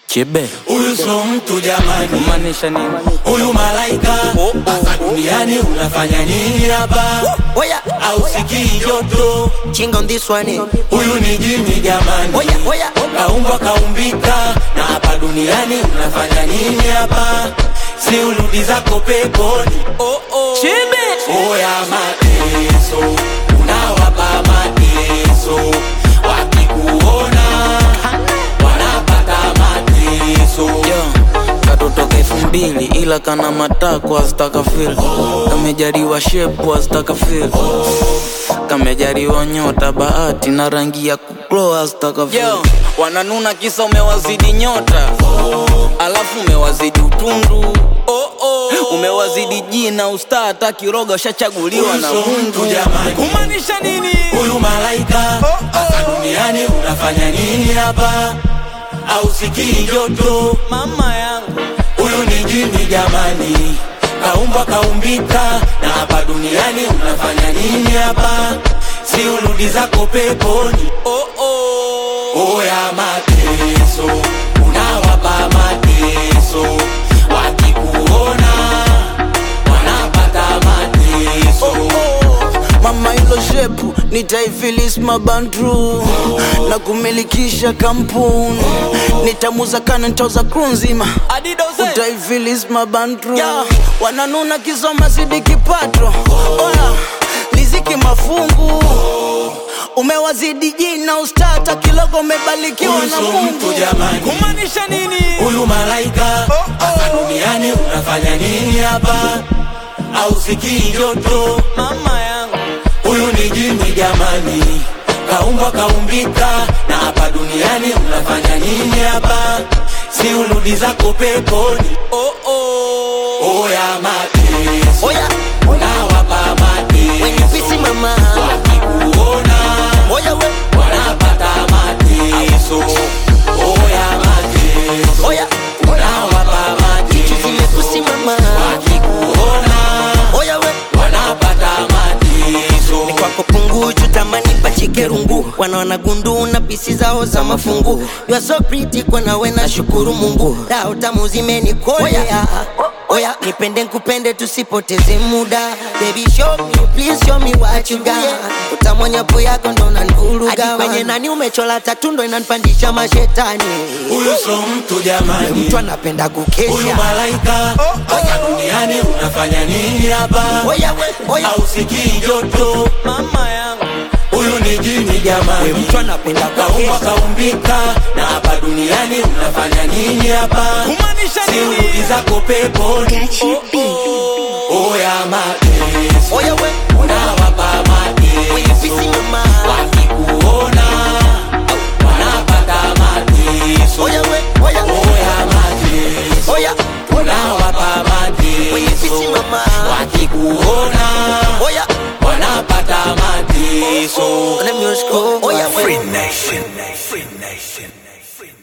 Chebe Huyu so mtu jamani, kumaanisha nini? huyu malaika. Hapa duniani unafanya nini hapa? Oya, Au sikii joto? ching on this one. Huyu ni jini jamani, Oya, kaumbwa kaumbika. Na hapa duniani unafanya nini hapa? Si urudi zako peponi. Chebe Oya mateso, unawapa mateso. Wakikuona wanapata mateso. yo katotoka 2000 ila kana matako azitaka feel. Kamejariwa shepu azitaka feel. Kamejariwa nyota bahati na rangi ya kuklow azitaka feel. Yo wananuna kisa umewazidi nyota, alafu umewazidi utundu. Umewazidi jina usta hata kiroga ushachaguliwa na Mungu. Kumaanisha nini? Huyu malaika. Hapa duniani unafanya nini hapa? Au sikii joto? Mama yangu Huyu ni jini jamani, kaumbwa kaumbika. Na hapa duniani unafanya nini hapa? Si urudi zako peponi. Oya mateso, unawapa mateso. Wakikuona wanapata mateso. mama ilo shepu nitaifilis mabandru na kumilikisha kampuni. Nitamuza kana nitauza crew nzima, utaifilis mabandru. Wananuna kisoma zidi kipato. Oya liziki mafungu, umewazidi jina ustata kilogo umebalikiwa na Mungu. Kumaanisha nini? Huyu malaika. Hapa duniani unafanya nini hapa? Au sikii joto? Mama yangu Huyu ni jini jamani, kaumbwa kaumbika. Na hapa duniani unafanya nini hapa? Si urudi zako peponi. Oya mateso, oya, unawapa when you mateso. busy mama. Wakikuona Oya we, wanapata mateso. Oya mateso, oya, unawapa zimekusi mateso. mama. Wakikuona Oya we, wanapata mateso. kwako punguju tamani pachike rungu. Wanaona gundu na pisi zao za mafungu. You are so pretty kwa nawe na shukuru Mungu. Dao tamu zimenikolea. Oya, nipende nkupende tusipoteze muda. Baby show me, please show me what you got. Utamonyapo yako ndo unanivuruga. Hadi kwenye nani umechola tatu ndo inanipandisha mashetani. Huyu so mtu jamani, Mtu anapenda huyu kukesha. malaika. Hapa duniani unafanya nini hapa? Oya we, oya, Au sikii joto? mama yangu Huyu ni jini jamani, mtu anapenda kaumbwa kukesha. kaumbika. Na hapa duniani unafanya nini hapa? kumaanisha Si nini? urudi zako peponi. Oya mateso, Oya we, unawapa when you busy mateso. mama. Wakikuona wanapata mateso. Oya we, oya, Oya mateso, oya, unawapa when you busy mateso. mama. Wakikuona Oya, wanapata mateso. let me just go. Oya we. Free Nation.